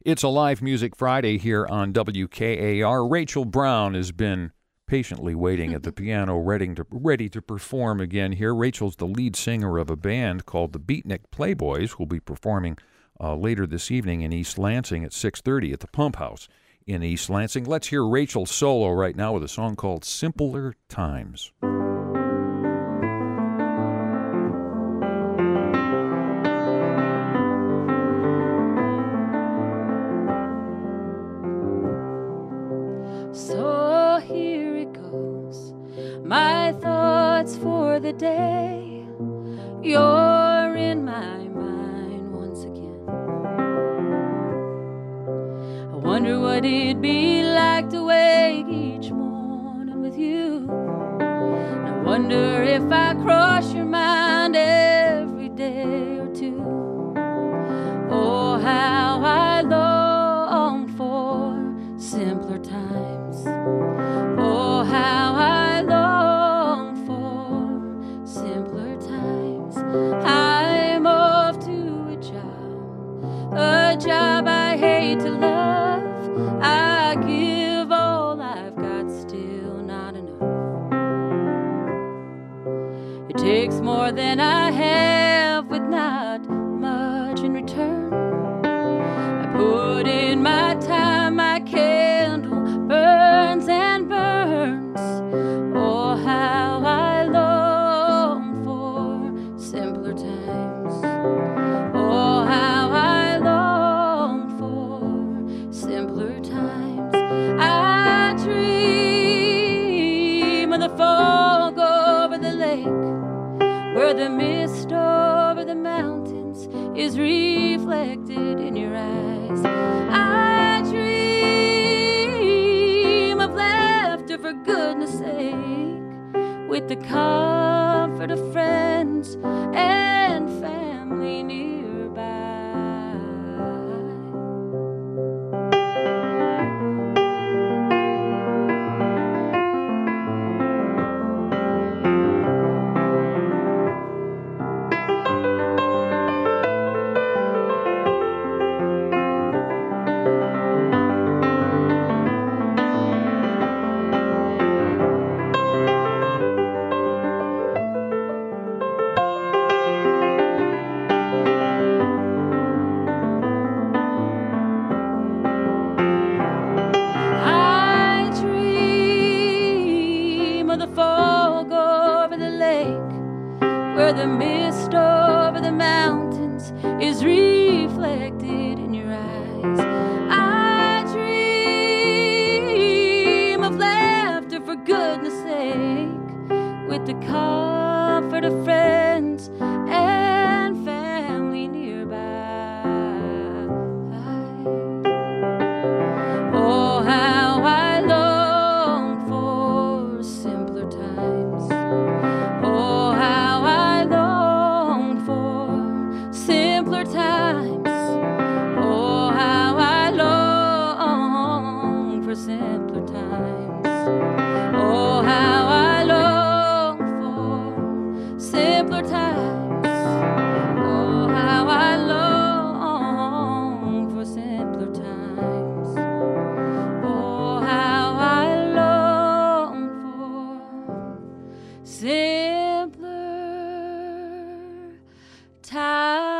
It's a live Music Friday here on WKAR. Rachel Brown has been patiently waiting at the piano, ready to perform again here. Rachel's the lead singer of a band called the Beatnik Playboys, who will be performing later this evening in East Lansing at 6:30 at the Pump House in East Lansing. Let's hear Rachel solo right now with a song called Simpler Times. So here it goes, my thoughts for the day. You're in my mind once again. I wonder what it'd be like to wake each morning with you. I wonder if I cross your mind every day or two. Oh, how I long for simpler times. Oh, how I long for simpler times. I'm off to a job I hate to love. I give all I've got, still not enough. It takes more than I have with not much in return. I put in my time, my candle burns and burns. Oh, how I long for simpler times. Oh, how I long for simpler times. I dream of the fog over the lake, where the mist over the mountains is reflected in your eyes. I dream of laughter, for goodness sake, with the comfort of friends and family nearby. Where the mist over the mountains is reflected in your eyes. I dream of laughter, for goodness sake, with the comfort of friends and family nearby. Oh, how I long for simpler times. Oh, how I long for simpler times. Oh, how I long for simpler times. Oh, how I long for simpler times. Oh, how I long for simpler times. Oh, how I long for simpler times.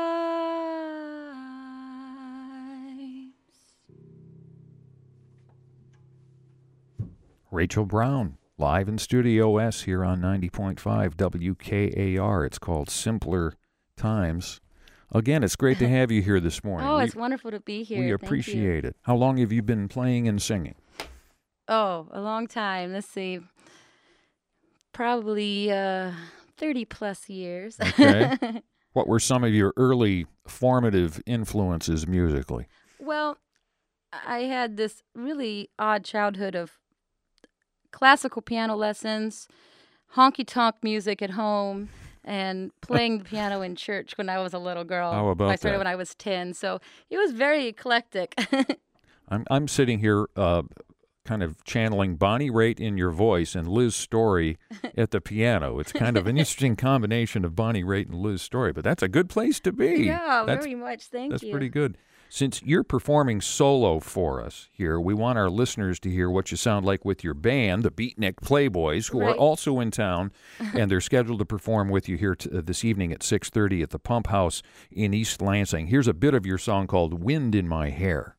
Rachel Brown, live in Studio S here on 90.5 WKAR. It's called Simpler Times. Again, it's great to have you here this morning. Oh, it's wonderful to be here. We Thank appreciate you. it. How long have you been playing and singing? Oh, a long time. Let's see. Probably 30 plus years. Okay. What were some of your early formative influences musically? Well, I had this really odd childhood of classical piano lessons, honky-tonk music at home, and playing the piano in church when I was a little girl. How about I started that? when I was 10, so it was very eclectic. I'm sitting here kind of channeling Bonnie Raitt in your voice and Liz Story at the piano. It's kind of an interesting combination of Bonnie Raitt and Liz Story, but that's a good place to be. Yeah, very much. Thank you. That's pretty good. Since you're performing solo for us here, we want our listeners to hear what you sound like with your band, the Beatnik Playboys, who are also in town, and they're scheduled to perform with you here this evening at 6:30 at the Pump House in East Lansing. Here's a bit of your song called Wind in My Hair.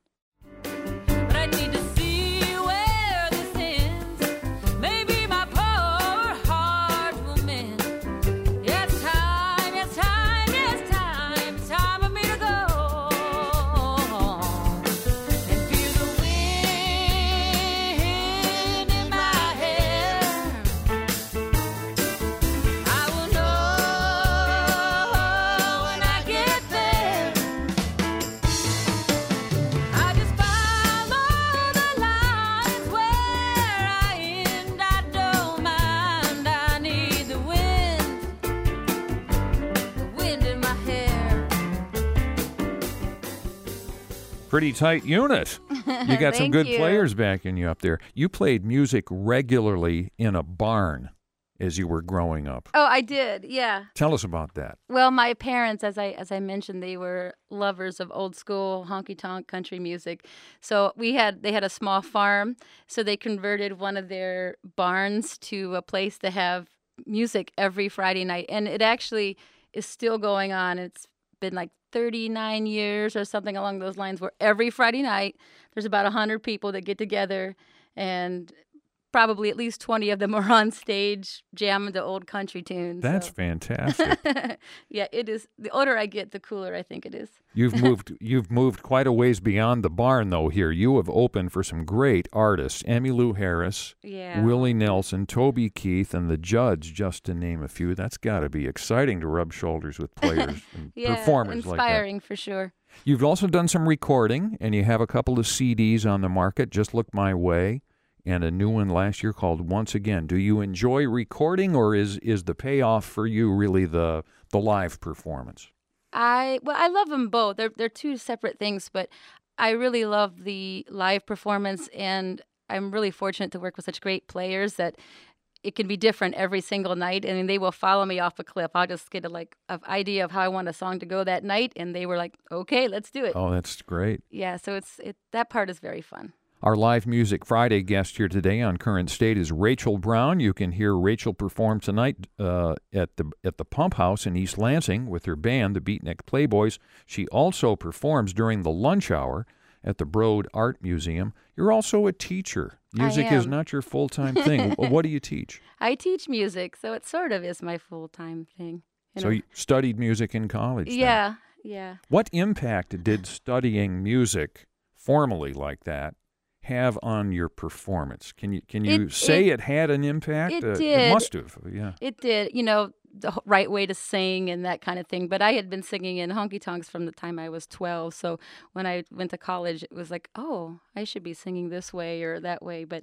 Pretty tight unit. You got some good players backing you up there. You played music regularly in a barn as you were growing up. Oh, I did, yeah. Tell us about that. Well, my parents, as I mentioned, they were lovers of old school honky-tonk country music. So they had a small farm, so they converted one of their barns to a place to have music every Friday night. And it actually is still going on. It's been like 39 years or something along those lines, where every Friday night there's about 100 people that get together, and probably at least 20 of them are on stage jamming to old country tunes. That's fantastic. Yeah, it is. The older I get, the cooler I think it is. You've moved quite a ways beyond the barn, though, here. You have opened for some great artists, Emmylou Harris, Willie Nelson, Toby Keith, and The Judds, just to name a few. That's got to be exciting to rub shoulders with players and performers like that. Inspiring for sure. You've also done some recording, and you have a couple of CDs on the market, Just Look My Way, and a new one last year called Once Again. Do you enjoy recording, or is the payoff for you really the live performance? I love them both. They're two separate things, but I really love the live performance, and I'm really fortunate to work with such great players that it can be different every single night, and they will follow me off a cliff. I'll just get an idea of how I want a song to go that night, and they were like, "Okay, let's do it." Oh, that's great. Yeah, so that part is very fun. Our Live Music Friday guest here today on Current State is Rachel Brown. You can hear Rachel perform tonight at the Pump House in East Lansing with her band, the Beatnik Playboys. She also performs during the lunch hour at the Broad Art Museum. You're also a teacher. Music is not your full-time thing. What do you teach? I teach music, so it sort of is my full-time thing. So you studied music in college? Yeah. What impact did studying music formally like that have on your performance? Can you say it had an impact? It did. It must have, yeah. It did. The right way to sing and that kind of thing. But I had been singing in honky-tonks from the time I was 12. So when I went to college, it was like, oh, I should be singing this way or that way. But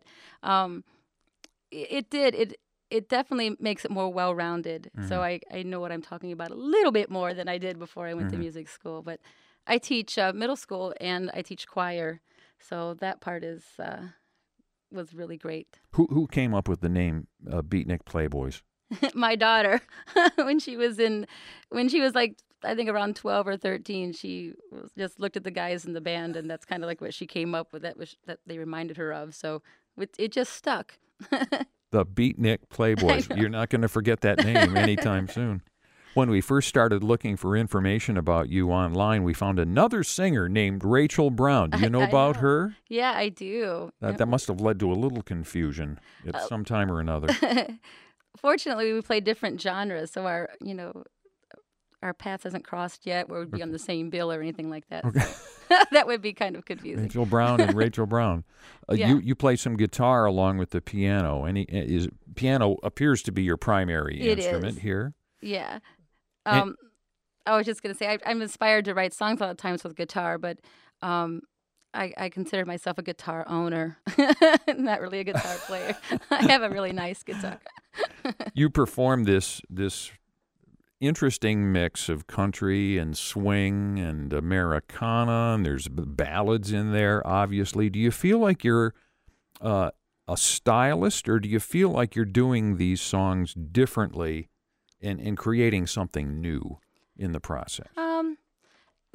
it did. It definitely makes it more well-rounded. Mm-hmm. So I know what I'm talking about a little bit more than I did before I went to music school. But I teach middle school and I teach choir. So that part was really great. Who came up with the name Beatnik Playboys? My daughter. when she was like, I think around 12 or 13, she just looked at the guys in the band, and that's kind of like what she came up with. That they reminded her of. So it just stuck. The Beatnik Playboys. You're not going to forget that name anytime soon. When we first started looking for information about you online, we found another singer named Rachel Brown. Do you know about her? Yeah, I do. That must have led to a little confusion at some time or another. Fortunately, we play different genres, so our paths hasn't crossed yet where we'd be on the same bill or anything like that. Okay. So that would be kind of confusing. Rachel Brown and Rachel Brown. You play some guitar along with the piano. Piano appears to be your primary instrument here. Yeah. I was just going to say, I'm inspired to write songs a lot of times with guitar, but I consider myself a guitar owner, not really a guitar player. I have a really nice guitar. You perform this interesting mix of country and swing and Americana, and there's ballads in there, obviously. Do you feel like you're a stylist, or do you feel like you're doing these songs differently and creating something new in the process?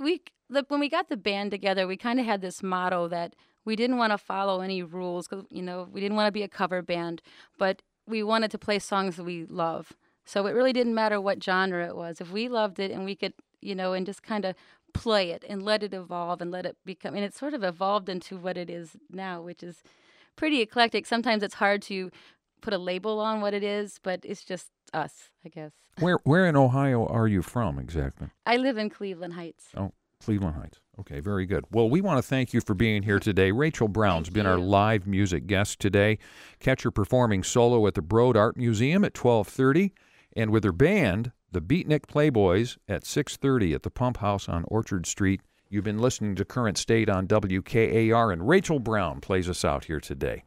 when we got the band together, we kind of had this motto that we didn't want to follow any rules because, we didn't want to be a cover band, but we wanted to play songs that we love. So it really didn't matter what genre it was. If we loved it and we could, and just kind of play it and let it evolve and let it become, and it sort of evolved into what it is now, which is pretty eclectic. Sometimes it's hard to put a label on what it is, but it's just us, I guess. Where in Ohio are you from exactly? I live in Cleveland Heights. Oh, Cleveland Heights. Okay, very good. Well, we want to thank you for being here today. Rachel Brown's been our live music guest today. Catch her performing solo at the Broad Art Museum at 12:30, and with her band, the Beatnik Playboys, at 6:30 at the Pump House on Orchard Street. You've been listening to Current State on WKAR, and Rachel Brown plays us out here today.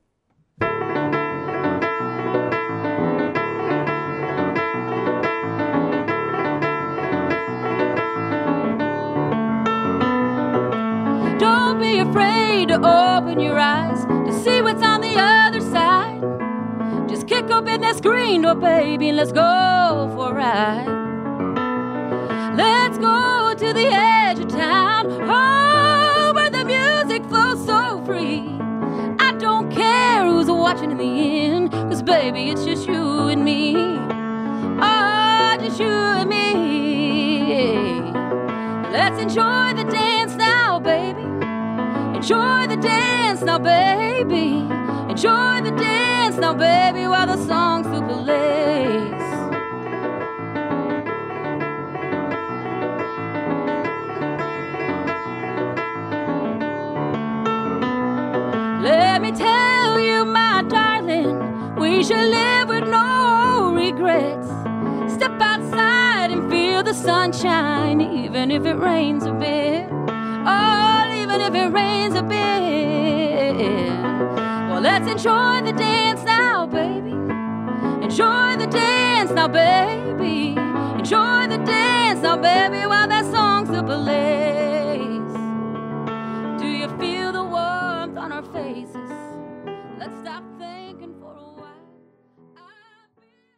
Don't be afraid to open your eyes to see what's on the other side. Just kick open that screen door, baby, and let's go for a ride. Let's go to the edge of town, oh, where the music flows so free. I don't care who's watching in the end, 'cause baby, it's just you and me. Oh, just you and me. Let's enjoy the dance now, baby. Enjoy the dance now, baby. Enjoy the dance now, baby, while the song still plays. Let me tell you, my darling, we should live with no regrets. Step outside and feel the sunshine, even if it rains a bit. Oh, even if it rains a bit. Well, let's enjoy the dance now, baby. Enjoy the dance now, baby. Enjoy the dance now, baby, while that song still plays. Do you feel the warmth on our faces?